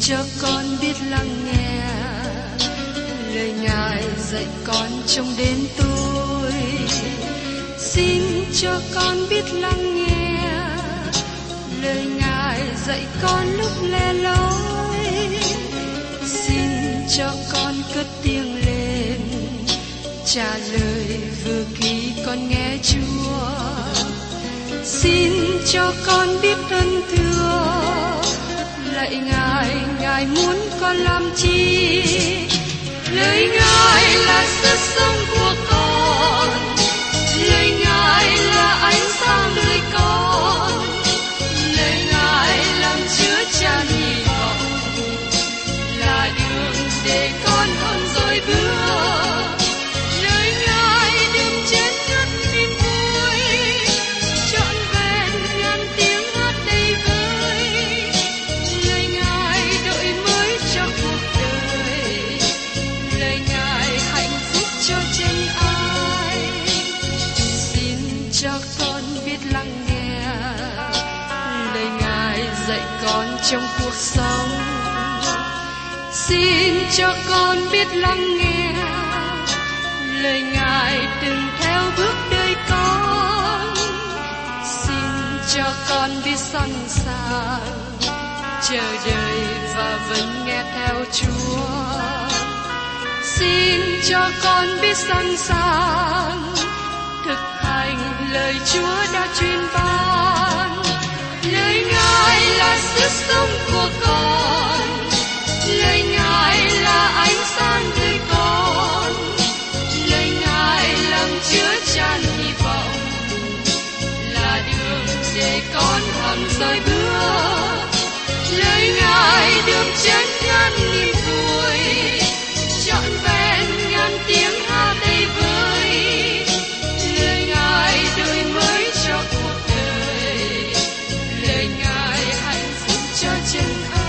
cho con biết lắng nghe lời Ngài dạy con trong đêm tối. Xin cho con biết lắng nghe lời Ngài dạy con lúc lẻ loi. Xin cho con cất tiếng lên trả lời vừa khi con nghe Chúa. Xin cho con biết ơn thưa lạy Ngài, Ngài muốn con làm chi? Lời Ngài là sức sống của con, lời Ngài là ánh sáng đời con, lời Ngài làm chứa chan hy vọng, là đường để con không dối bước. Lời Ngài đừng chết ngất niềm vui, trọn vẹn ngàn tiếng hát đầy vơi. Lời Ngài đổi mới cho cuộc đời, lời Ngài hạnh phúc cho chân ai. Xin cho con biết lắng nghe lời Ngài dạy con trong cuộc sống. Xin cho con biết lắng nghe lời Ngài từng theo bước đời con. Xin cho con biết sẵn sàng chờ đợi và vẫn nghe theo Chúa. Xin cho con biết sẵn sàng thực hành lời Chúa đã truyền ban. Lời Ngài là sức sống của con, lời Ngài là ánh sáng đời con, lời Ngài làm chứa chan hy vọng, là đường để con hằng dõi bước. Lời Ngài đường chân ngàn niềm vui, trọn vẹn ngàn tiếng hát đầy vơi. Lời Ngài đổi mới cho cuộc đời, lời Ngài hạnh phúc cho chân ai.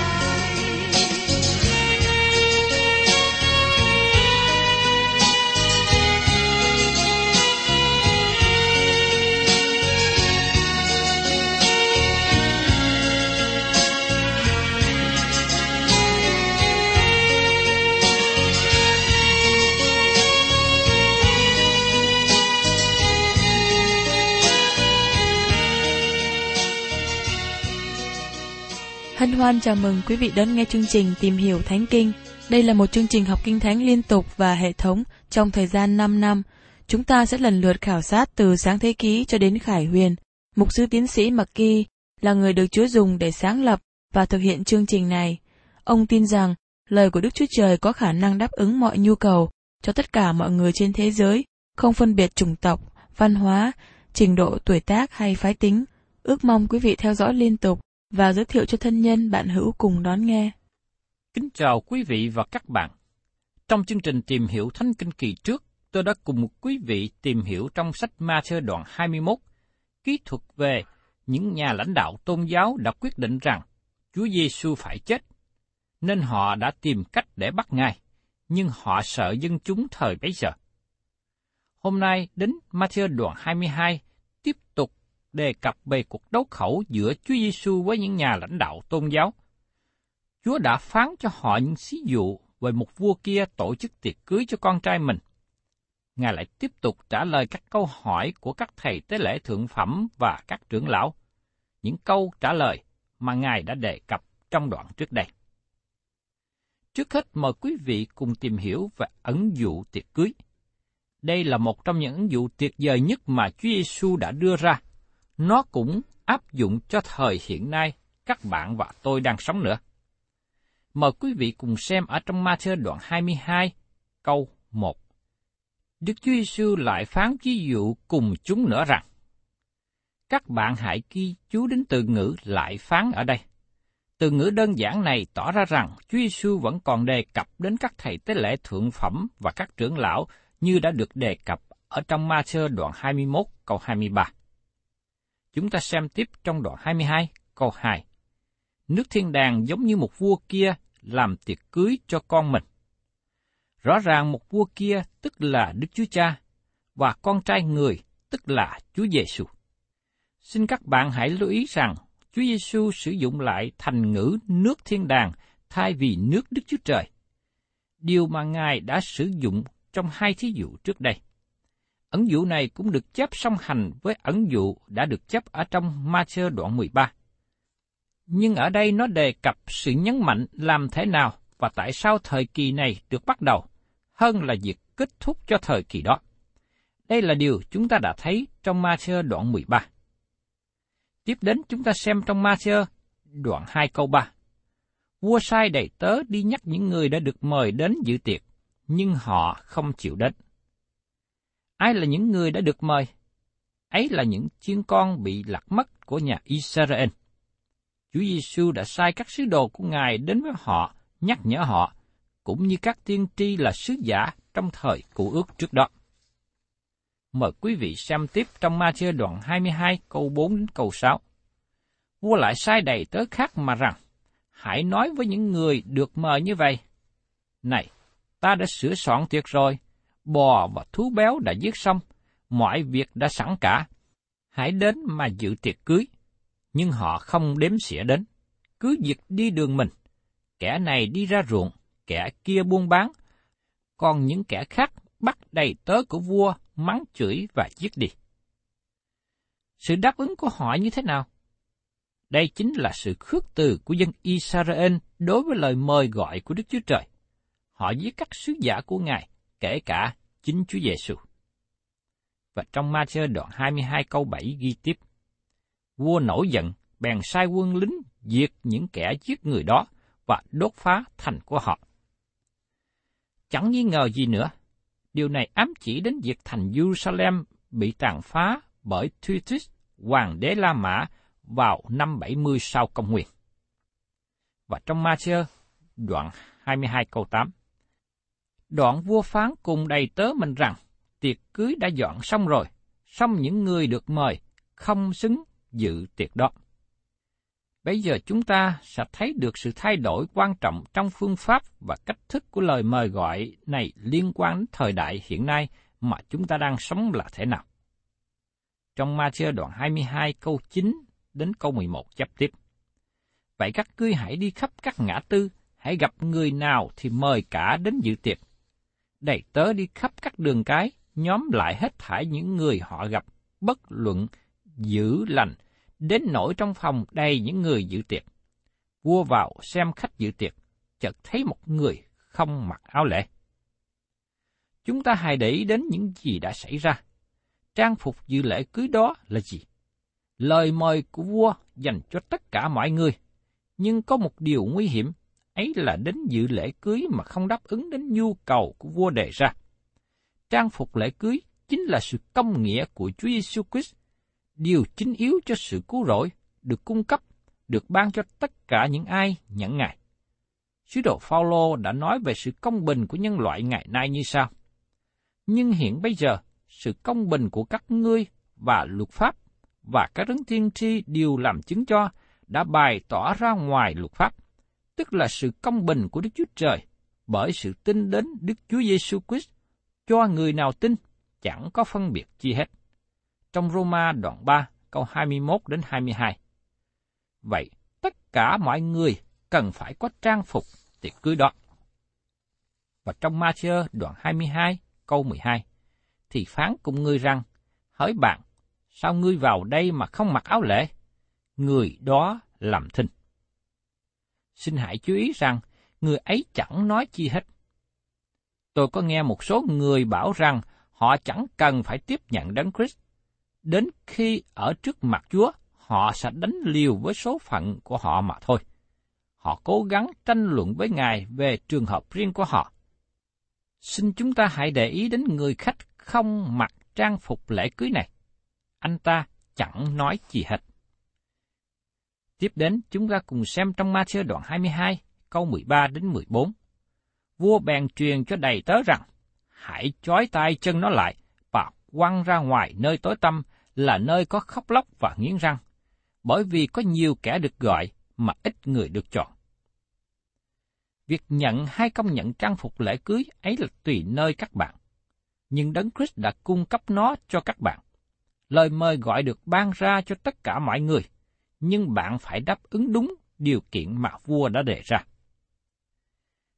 Hân hoan chào mừng quý vị đón nghe chương trình Tìm hiểu Thánh Kinh. Đây là một chương trình học Kinh Thánh liên tục và hệ thống trong thời gian 5 năm. Chúng ta sẽ lần lượt khảo sát từ Sáng Thế Ký cho đến Khải Huyền. Mục sư tiến sĩ McGee là người được Chúa dùng để sáng lập và thực hiện chương trình này. Ông tin rằng lời của Đức Chúa Trời có khả năng đáp ứng mọi nhu cầu cho tất cả mọi người trên thế giới, không phân biệt chủng tộc, văn hóa, trình độ tuổi tác hay phái tính. Ước mong quý vị theo dõi liên tục và giới thiệu cho thân nhân bạn hữu cùng đón nghe. Kính chào quý vị và các bạn. Trong chương trình Tìm hiểu Thánh Kinh kỳ trước, tôi đã cùng quý vị tìm hiểu trong sách Ma-thơ đoạn 21, kỹ thuật về những nhà lãnh đạo tôn giáo đã quyết định rằng Chúa Giêsu phải chết, nên họ đã tìm cách để bắt Ngài, nhưng họ sợ dân chúng thời bấy giờ. Hôm nay đến Ma-thơ đoạn 22 tiếp tục đề cập về cuộc đấu khẩu giữa Chúa Giêsu với những nhà lãnh đạo tôn giáo. Chúa đã phán cho họ những ví dụ về một vua kia tổ chức tiệc cưới cho con trai mình. Ngài lại tiếp tục trả lời các câu hỏi của các thầy tế lễ thượng phẩm và các trưởng lão, những câu trả lời mà Ngài đã đề cập trong đoạn trước đây. Trước hết mời quý vị cùng tìm hiểu về ẩn dụ tiệc cưới. Đây là một trong những ẩn dụ tuyệt vời nhất mà Chúa Giêsu đã đưa ra. Nó cũng áp dụng cho thời hiện nay các bạn và tôi đang sống nữa. Mời quý vị cùng xem ở trong Ma-thơ đoạn 22, câu 1. Đức Chúa Giêsu lại phán ví dụ cùng chúng nữa rằng: các bạn hãy ghi chú đến từ ngữ lại phán ở đây. Từ ngữ đơn giản này tỏ ra rằng Chúa Giêsu vẫn còn đề cập đến các thầy tế lễ thượng phẩm và các trưởng lão như đã được đề cập ở trong Ma-thơ đoạn 21, câu 23. Chúng ta xem tiếp trong đoạn 22, câu 2. Nước thiên đàng giống như một vua kia làm tiệc cưới cho con mình. Rõ ràng một vua kia tức là Đức Chúa Cha, và con trai người tức là Chúa Giêsu. Xin các bạn hãy lưu ý rằng Chúa Giêsu sử dụng lại thành ngữ nước thiên đàng thay vì nước Đức Chúa Trời, điều mà Ngài đã sử dụng trong hai thí dụ trước đây. Ẩn dụ này cũng được chép song hành với ẩn dụ đã được chép ở trong Ma-thi-ơ đoạn 13. Nhưng ở đây nó đề cập sự nhấn mạnh làm thế nào và tại sao thời kỳ này được bắt đầu, hơn là việc kết thúc cho thời kỳ đó. Đây là điều chúng ta đã thấy trong Ma-thi-ơ đoạn 13. Tiếp đến chúng ta xem trong Ma-thi-ơ đoạn 2 câu 3. Vua sai đầy tớ đi nhắc những người đã được mời đến dự tiệc, nhưng họ không chịu đến. Ai là những người đã được mời? Ấy là những chiên con bị lạc mất của nhà Israel. Chúa Giêsu đã sai các sứ đồ của Ngài đến với họ, nhắc nhở họ, cũng như các tiên tri là sứ giả trong thời Cựu Ước trước đó. Mời quý vị xem tiếp trong Ma-thi-ơ đoạn 22 câu 4 đến câu 6. Vua lại sai đầy tớ khác mà rằng, hãy nói với những người được mời như vậy. Này, ta đã sửa soạn tiệc rồi, bò và thú béo đã giết xong, mọi việc đã sẵn cả. Hãy đến mà dự tiệc cưới. Nhưng họ không đếm xỉa đến, cứ việc đi đường mình. Kẻ này đi ra ruộng, kẻ kia buôn bán, còn những kẻ khác bắt đầy tớ của vua mắng chửi và giết đi. Sự đáp ứng của họ như thế nào? Đây chính là sự khước từ của dân Israel đối với lời mời gọi của Đức Chúa Trời. Họ giết các sứ giả của Ngài, kể cả chính Chúa Giêsu. Và trong Ma-thi-ơ đoạn 22 câu 7 ghi tiếp, vua nổi giận, bèn sai quân lính diệt những kẻ giết người đó và đốt phá thành của họ. Chẳng nghi ngờ gì nữa, điều này ám chỉ đến việc thành Jerusalem bị tàn phá bởi Titus, hoàng đế La Mã vào năm 70 sau công nguyên. Và trong Ma-thi-ơ đoạn 22 câu 8, đoạn vua phán cùng đầy tớ mình rằng, tiệc cưới đã dọn xong rồi, song những người được mời không xứng dự tiệc đó. Bây giờ chúng ta sẽ thấy được sự thay đổi quan trọng trong phương pháp và cách thức của lời mời gọi này liên quan đến thời đại hiện nay mà chúng ta đang sống là thế nào. Trong Ma-thi-ơ đoạn 22 câu 9 đến câu 11 chép tiếp. Vậy các ngươi hãy đi khắp các ngã tư, hãy gặp người nào thì mời cả đến dự tiệc. Đầy tớ đi khắp các đường cái, nhóm lại hết thảy những người họ gặp, bất luận dữ lành, đến nỗi trong phòng đầy những người dự tiệc. Vua vào xem khách dự tiệc, chợt thấy một người không mặc áo lễ. Chúng ta hãy để ý đến những gì đã xảy ra. Trang phục dự lễ cưới đó là gì? Lời mời của vua dành cho tất cả mọi người, nhưng có một điều nguy hiểm, ấy là đến dự lễ cưới mà không đáp ứng đến nhu cầu của vua đề ra. Trang phục lễ cưới chính là sự công nghĩa của Chúa Giêsu Christ, điều chính yếu cho sự cứu rỗi được cung cấp, được ban cho tất cả những ai nhận Ngài. Sứ đồ Phao-lô đã nói về sự công bình của nhân loại ngày nay như sau: nhưng hiện bây giờ, sự công bình của các ngươi và luật pháp và các đấng tiên tri đều làm chứng cho đã bày tỏ ra ngoài luật pháp, tức là sự công bình của Đức Chúa Trời bởi sự tin đến Đức Chúa Giêsu Christ cho người nào tin, chẳng có phân biệt chi hết. Trong Roma đoạn 3 câu 21 đến 22. Vậy, tất cả mọi người cần phải có trang phục tiệc cưới đó. Và trong Ma-thi-ơ đoạn 22 câu 12, thì phán cùng ngươi rằng, hỡi bạn, sao ngươi vào đây mà không mặc áo lễ? Người đó làm thinh. Xin hãy chú ý rằng, người ấy chẳng nói chi hết. Tôi có nghe một số người bảo rằng họ chẳng cần phải tiếp nhận Đấng Christ. Đến khi ở trước mặt Chúa, họ sẽ đánh liều với số phận của họ mà thôi. Họ cố gắng tranh luận với Ngài về trường hợp riêng của họ. Xin chúng ta hãy để ý đến người khách không mặc trang phục lễ cưới này. Anh ta chẳng nói gì hết. Tiếp đến chúng ta cùng xem trong Ma-thi-ơ đoạn 22, câu 13 đến 14. Vua bèn truyền cho đầy tớ rằng, hãy trói tay chân nó lại và quăng ra ngoài nơi tối tăm, là nơi có khóc lóc và nghiến răng, bởi vì có nhiều kẻ được gọi mà ít người được chọn. Việc nhận hay không nhận trang phục lễ cưới ấy là tùy nơi các bạn, nhưng Đấng Christ đã cung cấp nó cho các bạn. Lời mời gọi được ban ra cho tất cả mọi người, nhưng bạn phải đáp ứng đúng điều kiện mà vua đã đề ra.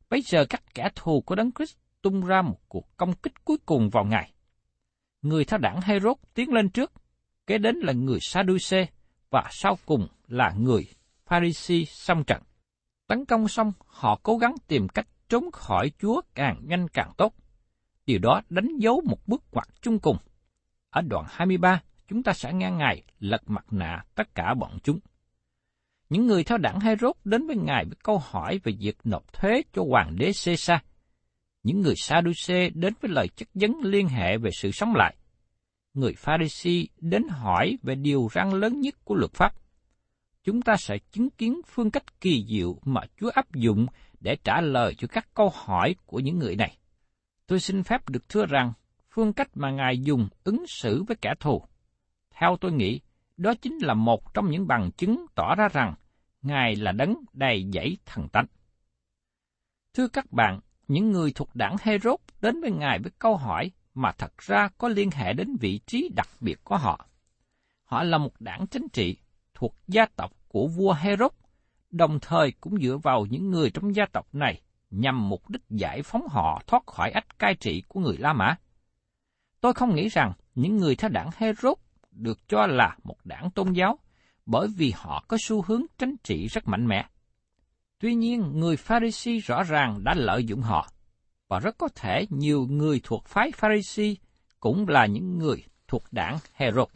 Bây giờ các kẻ thù của Đấng Christ tung ra một cuộc công kích cuối cùng vào Ngài. Người theo đảng Hê-rốt tiến lên trước, kế đến là người Sa-đu-xê, và sau cùng là người Pha-ri-si xông trận. Tấn công xong, họ cố gắng tìm cách trốn khỏi Chúa càng nhanh càng tốt. Điều đó đánh dấu một bước ngoặt chung cùng. Ở đoạn 23, chúng ta sẽ nghe Ngài lật mặt nạ tất cả bọn chúng. Những người theo đảng Hê-rốt đến với Ngài với câu hỏi về việc nộp thuế cho hoàng đế Xê-sa. Những người Sa-đu-xê đến với lời chất vấn liên hệ về sự sống lại. Người Pha-ri-si đến hỏi về điều răn lớn nhất của luật pháp. Chúng ta sẽ chứng kiến phương cách kỳ diệu mà Chúa áp dụng để trả lời cho các câu hỏi của những người này. Tôi xin phép được thưa rằng, phương cách mà Ngài dùng ứng xử với kẻ thù, theo tôi nghĩ, đó chính là một trong những bằng chứng tỏ ra rằng Ngài là đấng đầy dẫy thần tánh. Thưa các bạn, những người thuộc đảng Hê-rốt đến với Ngài với câu hỏi mà thật ra có liên hệ đến vị trí đặc biệt của họ. Họ là một đảng chính trị thuộc gia tộc của vua Hê-rốt, đồng thời cũng dựa vào những người trong gia tộc này nhằm mục đích giải phóng họ thoát khỏi ách cai trị của người La Mã. Tôi không nghĩ rằng những người theo đảng Hê-rốt được cho là một đảng tôn giáo, bởi vì họ có xu hướng chính trị rất mạnh mẽ. Tuy nhiên, người Pha-ri-si rõ ràng đã lợi dụng họ, và rất có thể nhiều người thuộc phái Pha-ri-si cũng là những người thuộc đảng Hê-rốt.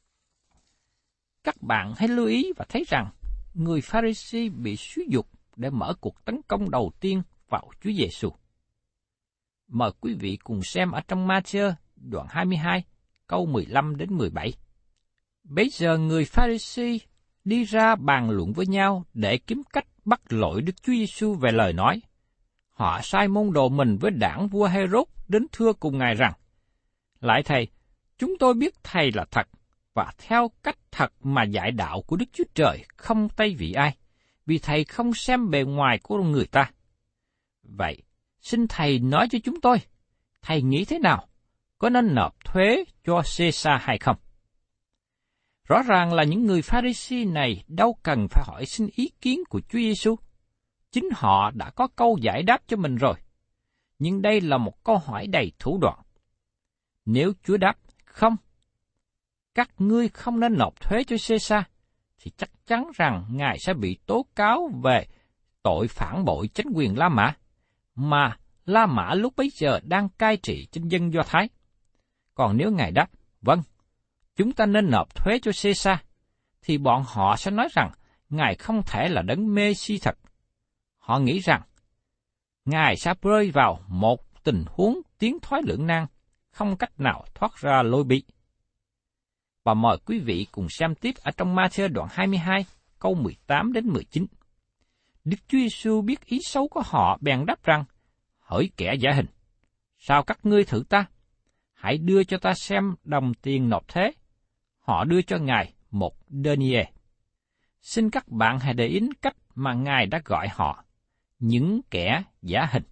Các bạn hãy lưu ý và thấy rằng, người Pha-ri-si bị xúi giục để mở cuộc tấn công đầu tiên vào Chúa Giêsu. Mời quý vị cùng xem ở trong Ma-thơ đoạn 22, câu 15 đến 17. Bấy giờ người Pha-ri-si đi ra bàn luận với nhau để kiếm cách bắt lỗi Đức Chúa Giêsu về lời nói. Họ sai môn đồ mình với đảng vua Hê-rốt đến thưa cùng Ngài rằng: Lạy Thầy, chúng tôi biết Thầy là thật, và theo cách thật mà dạy đạo của Đức Chúa Trời không tây vị ai, vì Thầy không xem bề ngoài của người ta. Vậy, xin Thầy nói cho chúng tôi, Thầy nghĩ thế nào? Có nên nộp thuế cho Xê-sa hay không? Rõ ràng là những người Pha-ri-si này đâu cần phải hỏi xin ý kiến của Chúa Giêsu. Chính họ đã có câu giải đáp cho mình rồi. Nhưng đây là một câu hỏi đầy thủ đoạn. Nếu Chúa đáp, không, các ngươi không nên nộp thuế cho Xê-sa, thì chắc chắn rằng Ngài sẽ bị tố cáo về tội phản bội chính quyền La Mã, mà La Mã lúc bấy giờ đang cai trị trên dân Do Thái. Còn nếu Ngài đáp, vâng, chúng ta nên nộp thuế cho Xê-sa, thì bọn họ sẽ nói rằng Ngài không thể là đấng Mê-si thật. Họ nghĩ rằng Ngài sẽ rơi vào một tình huống tiến thoái lưỡng nan, không cách nào thoát ra lối bí. Và mời quý vị cùng xem tiếp ở trong Ma-thơ đoạn 22, câu 18 đến 19. Đức Chúa Giêsu biết ý xấu của họ bèn đáp rằng: Hỡi kẻ giả hình, sao các ngươi thử ta? Hãy đưa cho ta xem đồng tiền nộp thuế. Họ đưa cho Ngài một denier. Xin các bạn hãy để ý cách mà Ngài đã gọi họ, những kẻ giả hình.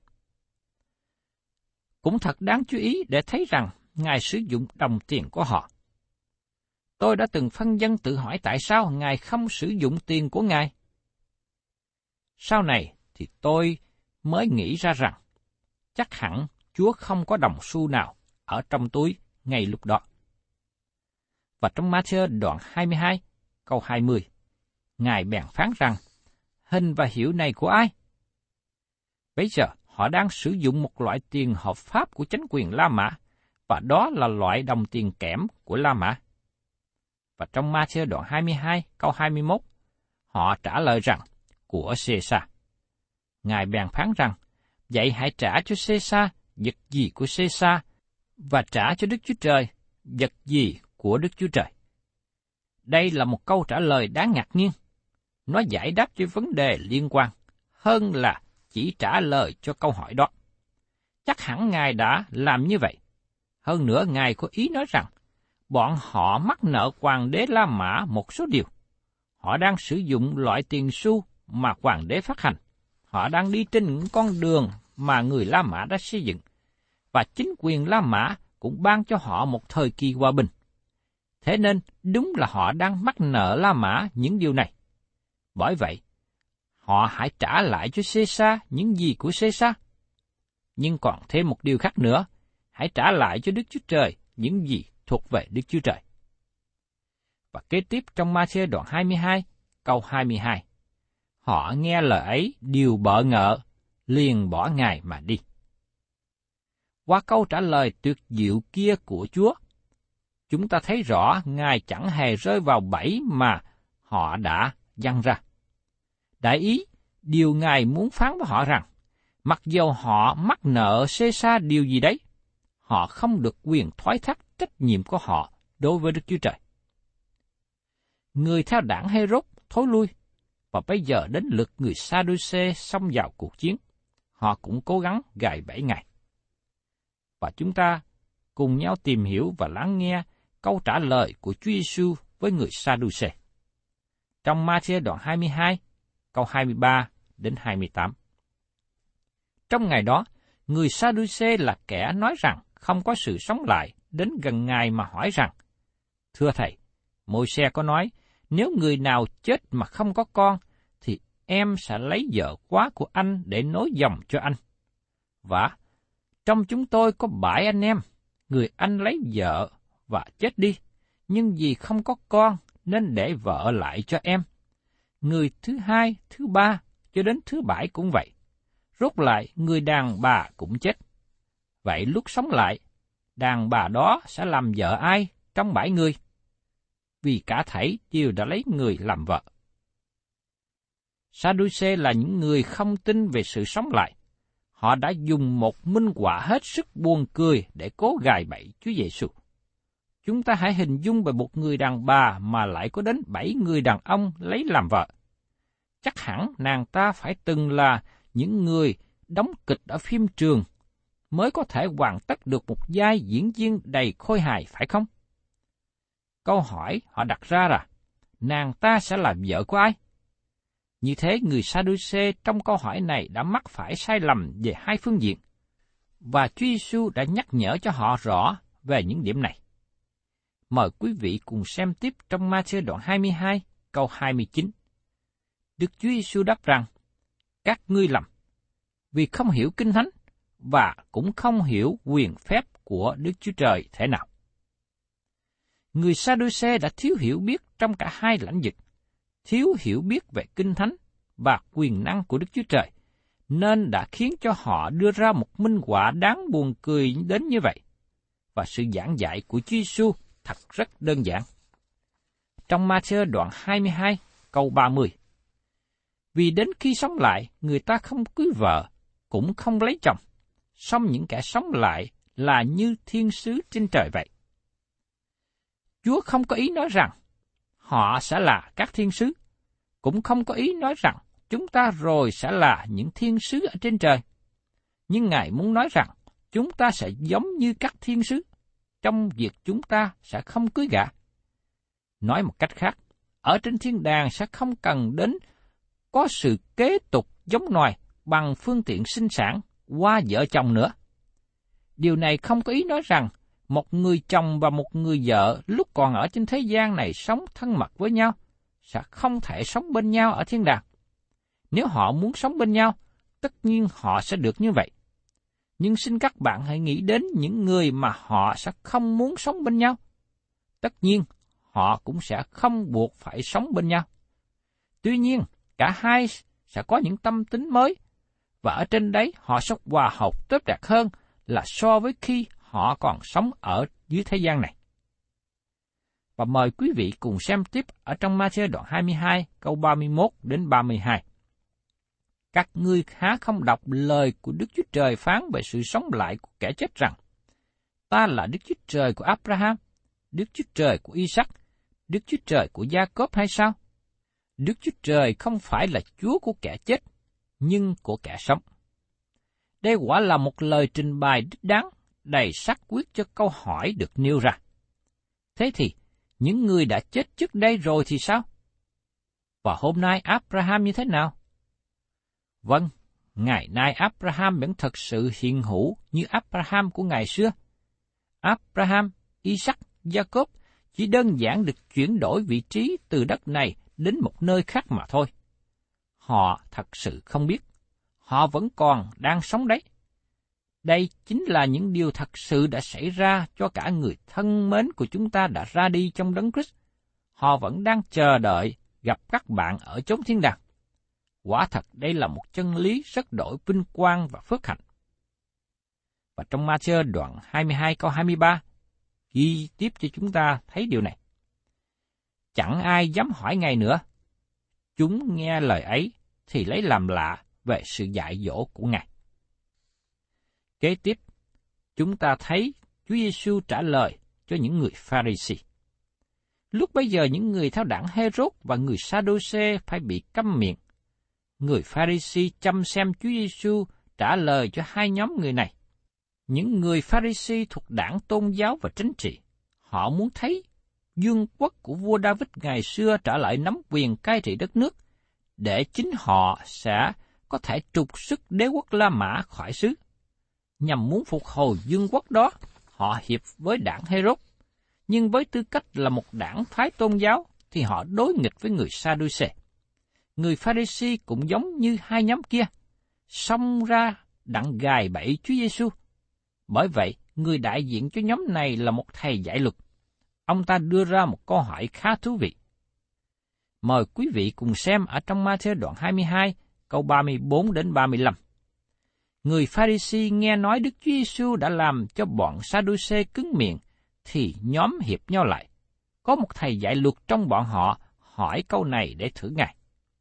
Cũng thật đáng chú ý để thấy rằng Ngài sử dụng đồng tiền của họ. Tôi đã từng phân vân tự hỏi tại sao Ngài không sử dụng tiền của Ngài. Sau này thì tôi mới nghĩ ra rằng chắc hẳn Chúa không có đồng xu nào ở trong túi ngay lúc đó. Và trong Ma-thơ đoạn 22, câu 20, Ngài bèn phán rằng: Hình và hiệu này của ai? Bây giờ họ đang sử dụng một loại tiền hợp pháp của chính quyền La Mã, và đó là loại đồng tiền kẽm của La Mã. Và trong Ma-thơ đoạn 22, câu 21, họ trả lời rằng: Của Xê-sa. Ngài bèn phán rằng: Vậy hãy trả cho Xê-sa vật gì của Xê-sa, và trả cho Đức Chúa Trời vật gì của Đức Chúa Trời. Đây là một câu trả lời đáng ngạc nhiên. Nó giải đáp cho vấn đề liên quan, hơn là chỉ trả lời cho câu hỏi đó. Chắc hẳn Ngài đã làm như vậy. Hơn nữa, Ngài có ý nói rằng, bọn họ mắc nợ hoàng đế La Mã một số điều. Họ đang sử dụng loại tiền xu mà hoàng đế phát hành. Họ đang đi trên những con đường mà người La Mã đã xây dựng. Và chính quyền La Mã cũng ban cho họ một thời kỳ hòa bình. Thế nên, đúng là họ đang mắc nợ La Mã những điều này. Bởi vậy, họ hãy trả lại cho Xê-sa những gì của Xê-sa. Nhưng còn thêm một điều khác nữa, hãy trả lại cho Đức Chúa Trời những gì thuộc về Đức Chúa Trời. Và kế tiếp trong Ma-thi-ơ đoạn 22, câu 22, họ nghe lời ấy đều bợ ngợ, liền bỏ Ngài mà đi. Qua câu trả lời tuyệt diệu kia của Chúa, chúng ta thấy rõ Ngài chẳng hề rơi vào bẫy mà họ đã giăng ra. Đại ý, điều Ngài muốn phán với họ rằng, mặc dầu họ mắc nợ Xê-sa điều gì đấy, họ không được quyền thoái thác trách nhiệm của họ đối với Đức Chúa Trời. Người theo đảng Hê-rốt thối lui, và bây giờ đến lượt người Sa-đu-xê xông vào cuộc chiến. Họ cũng cố gắng gài bẫy Ngài. Và chúng ta cùng nhau tìm hiểu và lắng nghe câu trả lời của Chúa Giêsu với người Sa-đu-xê. Trong Ma-thi-ơ đoạn 22, câu 23 đến 28. Trong ngày đó, người Sa-đu-xê là kẻ nói rằng không có sự sống lại đến gần Ngài mà hỏi rằng, thưa Thầy, Môi-se có nói, nếu người nào chết mà không có con, thì em sẽ lấy vợ quá của anh để nối dòng cho anh. Và trong chúng tôi có 7 anh em, người anh lấy vợ và chết đi, nhưng vì không có con nên để vợ lại cho em. Người thứ 2, thứ 3 cho đến thứ 7 cũng vậy. Rốt lại người đàn bà cũng chết. Vậy lúc sống lại, đàn bà đó sẽ làm vợ ai trong 7 người? Vì cả thảy đều đã lấy người làm vợ. Sa-đu-xê là những người không tin về sự sống lại. Họ đã dùng một minh họa hết sức buồn cười để cố gài bẫy Chúa Giêsu. Chúng ta hãy hình dung về một người đàn bà mà lại có đến 7 người đàn ông lấy làm vợ. Chắc hẳn nàng ta phải từng là những người đóng kịch ở phim trường mới có thể hoàn tất được một vai diễn viên đầy khôi hài, phải không? Câu hỏi họ đặt ra là, nàng ta sẽ là vợ của ai? Như thế, người Sa-đu-xê trong câu hỏi này đã mắc phải sai lầm về hai phương diện, và Chúa Giêsu đã nhắc nhở cho họ rõ về những điểm này. Mời quý vị cùng xem tiếp trong Ma-thi-ơ đoạn 22, câu 29. Đức Chúa Giêsu đáp rằng, các ngươi lầm, vì không hiểu Kinh Thánh, và cũng không hiểu quyền phép của Đức Chúa Trời thể nào. Người Sa-đu-xê đã thiếu hiểu biết trong cả hai lĩnh vực, thiếu hiểu biết về Kinh Thánh và quyền năng của Đức Chúa Trời, nên đã khiến cho họ đưa ra một minh họa đáng buồn cười đến như vậy. Và sự giảng dạy của Chúa Giêsu thật rất đơn giản. Trong Ma-thi-ơ đoạn 22, câu 30. Vì đến khi sống lại, người ta không cưới vợ, cũng không lấy chồng, song những kẻ sống lại là như thiên sứ trên trời vậy. Chúa không có ý nói rằng họ sẽ là các thiên sứ, cũng không có ý nói rằng chúng ta rồi sẽ là những thiên sứ ở trên trời. Nhưng Ngài muốn nói rằng chúng ta sẽ giống như các thiên sứ, trong việc chúng ta sẽ không cưới gả. Nói một cách khác, ở trên thiên đàng sẽ không cần đến có sự kế tục giống nòi bằng phương tiện sinh sản qua vợ chồng nữa. Điều này không có ý nói rằng một người chồng và một người vợ lúc còn ở trên thế gian này sống thân mật với nhau sẽ không thể sống bên nhau ở thiên đàng. Nếu họ muốn sống bên nhau, tất nhiên họ sẽ được như vậy. Nhưng xin các bạn hãy nghĩ đến những người mà họ sẽ không muốn sống bên nhau. Tất nhiên, họ cũng sẽ không buộc phải sống bên nhau. Tuy nhiên, cả hai sẽ có những tâm tính mới, và ở trên đấy họ sẽ hòa hợp tốt đẹp hơn là so với khi họ còn sống ở dưới thế gian này. Và mời quý vị cùng xem tiếp ở trong Ma-thi-ơ đoạn 22, câu 31 đến 32. Các ngươi há không đọc lời của Đức Chúa Trời phán về sự sống lại của kẻ chết rằng, ta là Đức Chúa Trời của Abraham, Đức Chúa Trời của Isaac, Đức Chúa Trời của Gia-cốp hay sao? Đức Chúa Trời không phải là Chúa của kẻ chết, nhưng của kẻ sống. Đây quả là một lời trình bày đích đáng, đầy xác quyết cho câu hỏi được nêu ra. Thế thì, những người đã chết trước đây rồi thì sao? Và hôm nay Abraham như thế nào? Vâng, ngày nay Abraham vẫn thật sự hiện hữu như Abraham của ngày xưa. Abraham, Isaac, Gia-cốp chỉ đơn giản được chuyển đổi vị trí từ đất này đến một nơi khác mà thôi. họ thật sự không biết. Họ vẫn còn đang sống đấy. Đây chính là những điều thật sự đã xảy ra cho cả người thân mến của chúng ta đã ra đi trong Đấng Christ. Họ vẫn đang chờ đợi gặp các bạn ở chốn thiên đàng. Quả thật đây là một chân lý rất đổi vinh quang và phước hạnh. Và trong Ma-thi-ơ đoạn 22 câu 23, ghi tiếp cho chúng ta thấy điều này. Chẳng ai dám hỏi Ngài nữa. Chúng nghe lời ấy thì lấy làm lạ về sự dạy dỗ của Ngài. Kế tiếp, chúng ta thấy Chúa Giêsu trả lời cho những người Pha-ri-si. Lúc bấy giờ những người theo đảng Hê-rốt và người Sa-đô-xê phải bị câm miệng. Người Pha-ri-si chăm xem Chúa Giêsu trả lời cho hai nhóm người này. Những người Pha-ri-si thuộc đảng tôn giáo và chính trị, họ muốn thấy vương quốc của vua David ngày xưa trở lại nắm quyền cai trị đất nước, để chính họ sẽ có thể trục xuất đế quốc La Mã khỏi xứ. Nhằm muốn phục hồi vương quốc đó, họ hiệp với đảng Hê-rốt, nhưng với tư cách là một đảng phái tôn giáo thì họ đối nghịch với người Sa-đu-xê. Người Pha-ri-si cũng giống như hai nhóm kia, xông ra đặng gài bẫy Chúa Giêsu. Bởi vậy, người đại diện cho nhóm này là một thầy dạy luật. Ông ta đưa ra một câu hỏi khá thú vị. Mời quý vị cùng xem ở trong Ma-thi-ơ đoạn 22, câu 34 đến 35. Người Pha-ri-si nghe nói Đức Chúa Giêsu đã làm cho bọn Sa-đu-xê cứng miệng, thì nhóm hiệp nhau lại. Có một thầy dạy luật trong bọn họ hỏi câu này để thử Ngài.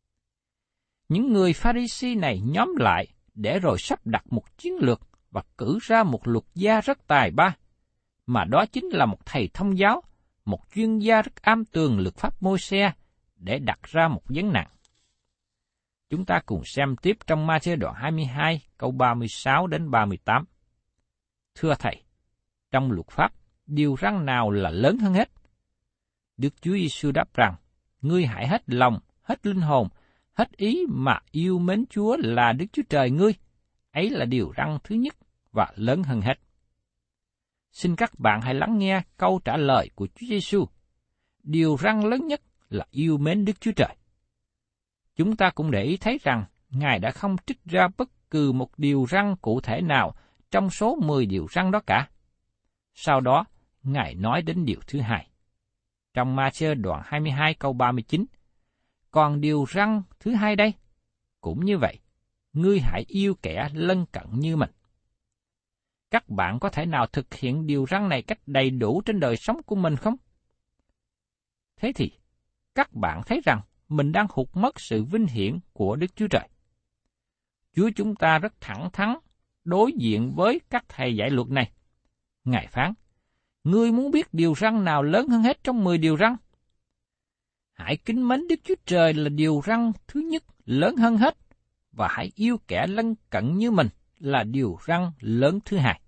Những người Pha-ri-si này nhóm lại để rồi sắp đặt một chiến lược và cử ra một luật gia rất tài ba, mà đó chính là một thầy thông giáo, một chuyên gia rất am tường luật pháp Môi-se, để đặt ra một vấn nạn. Chúng ta cùng xem tiếp trong Ma-thi-ơ đoạn 22, câu 36 đến 38. Thưa Thầy, trong luật pháp, điều răn nào là lớn hơn hết? Đức Chúa Giêsu đáp rằng, ngươi hãy hết lòng, hết linh hồn, hết ý mà yêu mến Chúa là Đức Chúa Trời ngươi. Ấy là điều răn thứ nhất và lớn hơn hết. Xin các bạn hãy lắng nghe câu trả lời của Chúa Giêsu. Điều răn lớn nhất là yêu mến Đức Chúa Trời. Chúng ta cũng để ý thấy rằng Ngài đã không trích ra bất cứ một điều răn cụ thể nào trong số 10 điều răn đó cả. Sau đó, Ngài nói đến điều thứ hai. Trong Ma-thi-ơ đoạn 22 câu 39, còn điều răn thứ hai đây, cũng như vậy, ngươi hãy yêu kẻ lân cận như mình. Các bạn có thể nào thực hiện điều răn này cách đầy đủ trên đời sống của mình không? Thế thì, các bạn thấy rằng mình đang hụt mất sự vinh hiển của Đức Chúa Trời. Chúa chúng ta rất thẳng thắn đối diện với các thầy dạy luật này. Ngài phán, ngươi muốn biết điều răn nào lớn hơn hết trong 10 điều răn? Hãy kính mến Đức Chúa Trời là điều răn thứ nhất lớn hơn hết, và hãy yêu kẻ lân cận như mình là điều răn lớn thứ hai.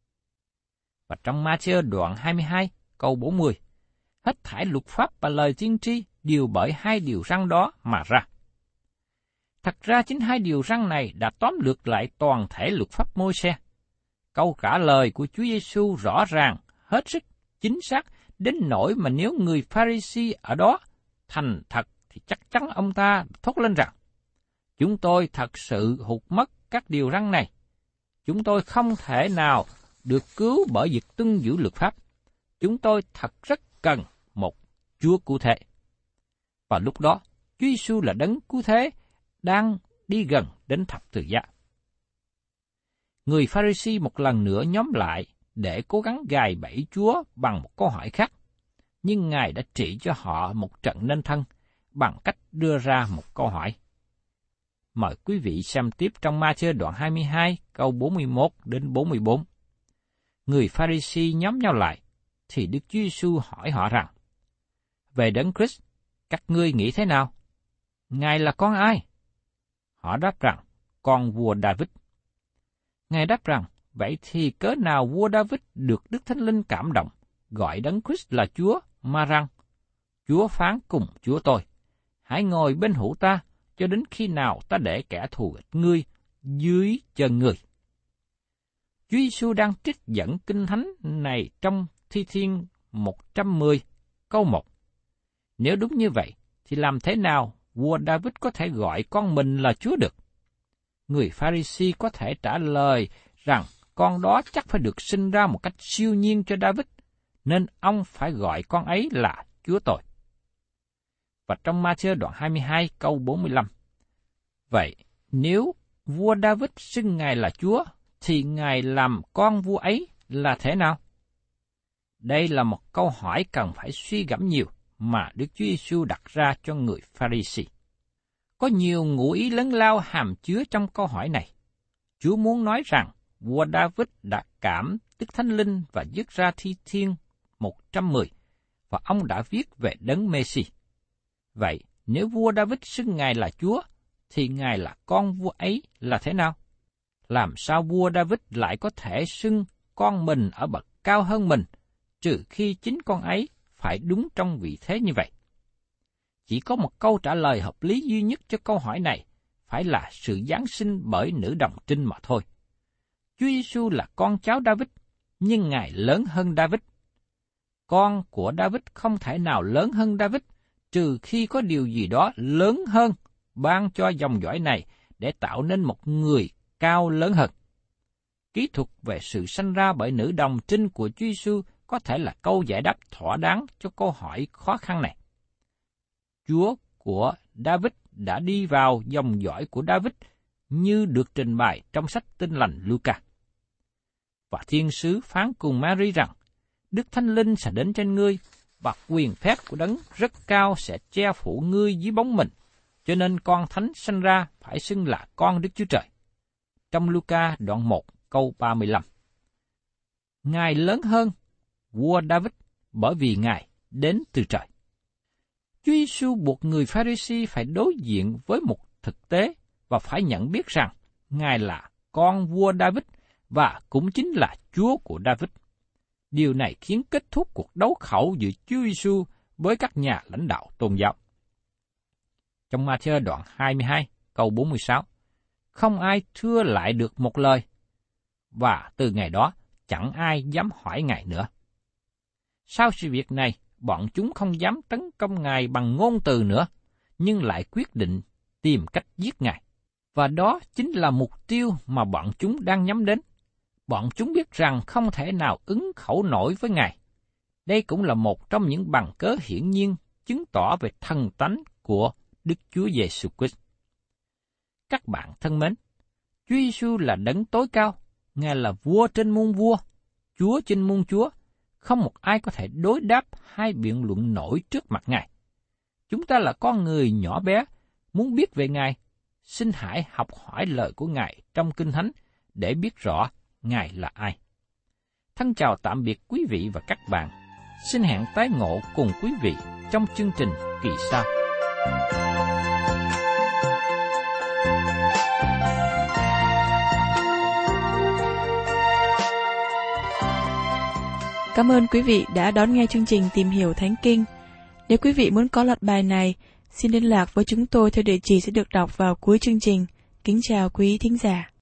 Và trong Ma-thi-ơ đoạn 22, câu 40, hết thảy luật pháp và lời tiên tri đều bởi hai điều răn đó mà ra. Thật ra chính hai điều răn này đã tóm lược lại toàn thể luật pháp Môi-se. Câu trả lời của Chúa Giêsu rõ ràng, hết sức chính xác, đến nỗi mà nếu người Pha-ri-si ở đó thành thật thì chắc chắn ông ta thốt lên rằng, chúng tôi thật sự hụt mất các điều răn này. Chúng tôi không thể nào được cứu bởi việc tuân giữ luật pháp. Chúng tôi thật rất cần một Chúa cứu thế. Và lúc đó, Chúa Giêsu là đấng cứu thế đang đi gần đến thập tự giá. Người Pha-ri-si một lần nữa nhóm lại để cố gắng gài bẫy Chúa bằng một câu hỏi khác, nhưng Ngài đã trị cho họ một trận nên thân bằng cách đưa ra một câu hỏi. Mời quý vị xem tiếp trong Ma-thi-ơ đoạn 22, câu 41 đến 44. Người Pha-ri-si nhóm nhau lại, thì Đức Chúa Giêsu hỏi họ rằng, về Đấng Christ, các ngươi nghĩ thế nào? Ngài là con ai? Họ đáp rằng, con vua David. Ngài đáp rằng, vậy thì cớ nào vua David được Đức Thánh Linh cảm động, gọi Đấng Christ là Chúa, mà rằng, Chúa phán cùng Chúa tôi, hãy ngồi bên hữu ta, cho đến khi nào ta để kẻ thù nghịch ngươi dưới chân ngươi. Chúa Giêsu đang trích dẫn kinh thánh này trong Thi Thiên 110, câu 1. Nếu đúng như vậy, thì làm thế nào vua David có thể gọi con mình là Chúa được? Người Pha-ri-si có thể trả lời rằng con đó chắc phải được sinh ra một cách siêu nhiên cho David, nên ông phải gọi con ấy là Chúa tôi. Và trong Ma-thi-ơ đoạn 22 câu 45, vậy nếu vua David xưng Ngài là Chúa, thì Ngài làm con vua ấy là thế nào? Đây là một câu hỏi cần phải suy gẫm nhiều mà Đức Chúa Giêsu đặt ra cho người Pha-ri-si. Có nhiều ngụ ý lớn lao hàm chứa trong câu hỏi này. Chúa muốn nói rằng vua David đã cảm Đức Thánh Linh và dứt ra Thi Thiên 110, và ông đã viết về Đấng Mê-si. Vậy, nếu vua David xưng Ngài là Chúa, thì Ngài là con vua ấy là thế nào? Làm sao vua David lại có thể xưng con mình ở bậc cao hơn mình, trừ khi chính con ấy phải đúng trong vị thế như vậy? Chỉ có một câu trả lời hợp lý duy nhất cho câu hỏi này, phải là sự giáng sinh bởi nữ đồng trinh mà thôi. Chúa Giêsu là con cháu David, nhưng Ngài lớn hơn David. Con của David không thể nào lớn hơn David, trừ khi có điều gì đó lớn hơn ban cho dòng dõi này để tạo nên một người cao lớn hơn. Kỹ thuật về sự sanh ra bởi nữ đồng trinh của Chúa Giêsu có thể là câu giải đáp thỏa đáng cho câu hỏi khó khăn này. Chúa của David đã đi vào dòng dõi của David như được trình bày trong sách Tin lành Luca. Và thiên sứ phán cùng Mary rằng, Đức Thánh Linh sẽ đến trên ngươi, và quyền phép của Đấng rất cao sẽ che phủ ngươi dưới bóng mình, cho nên con thánh sanh ra phải xưng là con Đức Chúa Trời. Trong Luca đoạn 1 câu 35. Ngài lớn hơn vua David bởi vì Ngài đến từ trời. Chúa Giêsu buộc người Pha-ri-si phải đối diện với một thực tế và phải nhận biết rằng Ngài là con vua David và cũng chính là Chúa của David. Điều này khiến kết thúc cuộc đấu khẩu giữa Chúa Giêsu với các nhà lãnh đạo tôn giáo. Trong Ma-thi-ơ đoạn 22 câu 46, không ai thưa lại được một lời, và từ ngày đó chẳng ai dám hỏi Ngài nữa. Sau sự việc này, bọn chúng không dám tấn công Ngài bằng ngôn từ nữa, nhưng lại quyết định tìm cách giết Ngài. Và đó chính là mục tiêu mà bọn chúng đang nhắm đến. Bọn chúng biết rằng không thể nào ứng khẩu nổi với Ngài. Đây cũng là một trong những bằng cớ hiển nhiên chứng tỏ về thần tánh của Đức Chúa Giêsu Christ. Các bạn thân mến, Chúa Giêsu là đấng tối cao, Ngài là vua trên muôn vua, Chúa trên muôn chúa. Không một ai có thể đối đáp hay biện luận nổi trước mặt Ngài. Chúng ta là con người nhỏ bé, muốn biết về Ngài, xin hãy học hỏi lời của Ngài trong Kinh Thánh để biết rõ Ngài là ai. Thân chào tạm biệt quý vị và các bạn. Xin hẹn tái ngộ cùng quý vị trong chương trình kỳ sau. Cảm ơn quý vị đã đón nghe chương trình Tìm Hiểu Thánh Kinh. Nếu quý vị muốn có loạt bài này, xin liên lạc với chúng tôi theo địa chỉ sẽ được đọc vào cuối chương trình. Kính chào quý thính giả.